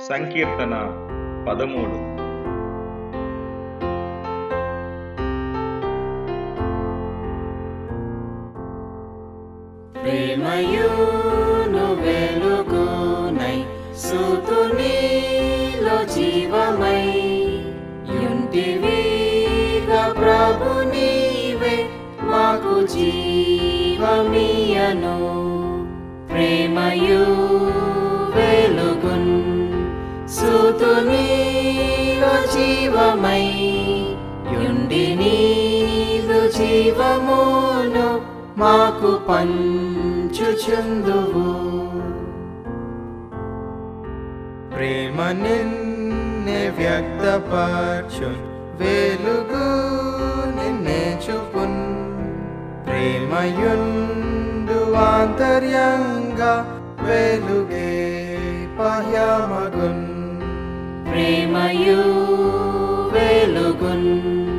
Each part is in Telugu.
సంకీర్తన 13. ప్రేమయును వెలుగునై సుతునిలో జీవమై యుంటివిగా ప్రభు నీవే మాకు జీవమియను. ప్రేమయు వెలుగున్ సుతునిలో జీవమై యుండి నీదు జీవమును మాకు పంచుచుందువు. ప్రేమ నిన్నే వ్యక్తపరచున్ వెలుగు నిన్నే చూపున్. ప్రేమయుండు ఆంతర్యంగా వెలుగే బాహ్యమగున్. ప్రేమయు వెలుగున్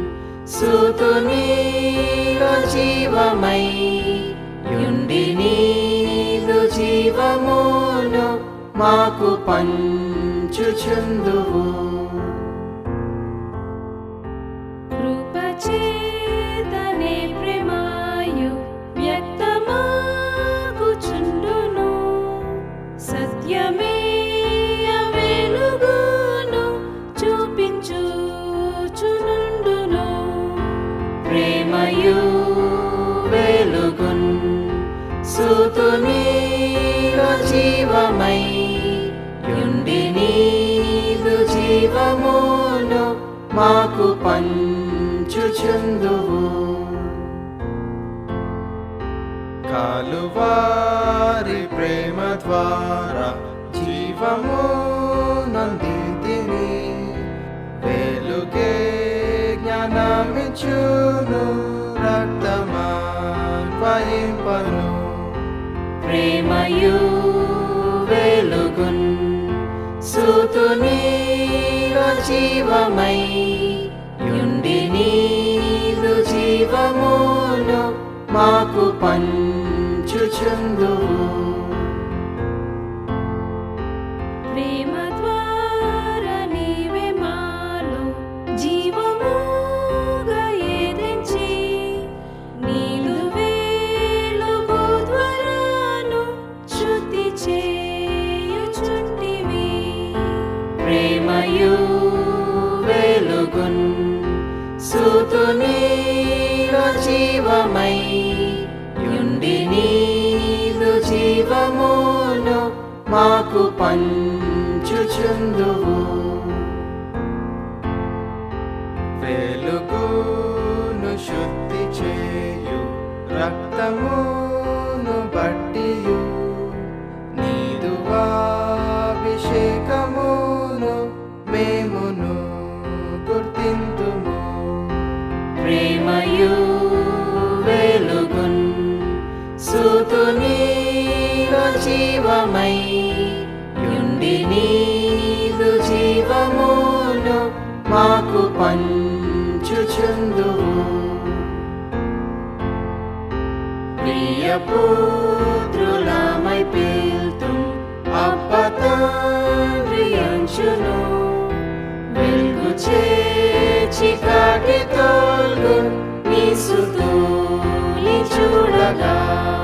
సుతునిలో జీవమై యుండి నీదు జీవమును మాకు పంచుచుందువు. కృపచేతనే ప్రేమయు వ్యక్తమగుచుండును. సత్యమే వెలుగును చూపించుచునుండును. ప్రేమయు వెలుగున్ సుతునిలో జీవమై యుండి నీదు జీవమును మాకు పంచుచుందువు. కాలువారి ప్రేమ ద్వారా జీవము నందితిని. వెలుగే జ్ఞానమిచ్చును రక్తమాన్వయింపను. ప్రేమయు వెలుగున్ సుతునిలో జీవమై యుండి నీదు జీవమును మాకు పంచుచుందువు. ప్రేమ ద్వారా నీవే మాలో జీవముగా ఏదించి నీదు వెలుగు ద్వారాను శుద్ధి చేయుచుంటివి. ప్రేమయు వెలుగున్ సుతునిలో జీవమై యుండి నీదు జీవమును మాకు పంచుచుందువు. వెలుగును శుద్ధి చేయు రక్తమును బట్టియు నీదు అభిషేకమును మేమును గుర్తింతుము. ప్రేమయు వెలుగున్ సుతునిలో జీవమై యుండి నీదు జీవమును మాకు పంచుచుందువు. ప్రియపుత్రులమై పిల్తుం అబ్బ తండ్రి అంచును. వెలుగు చీకటి తొలగు నీ సుతుని చూడగా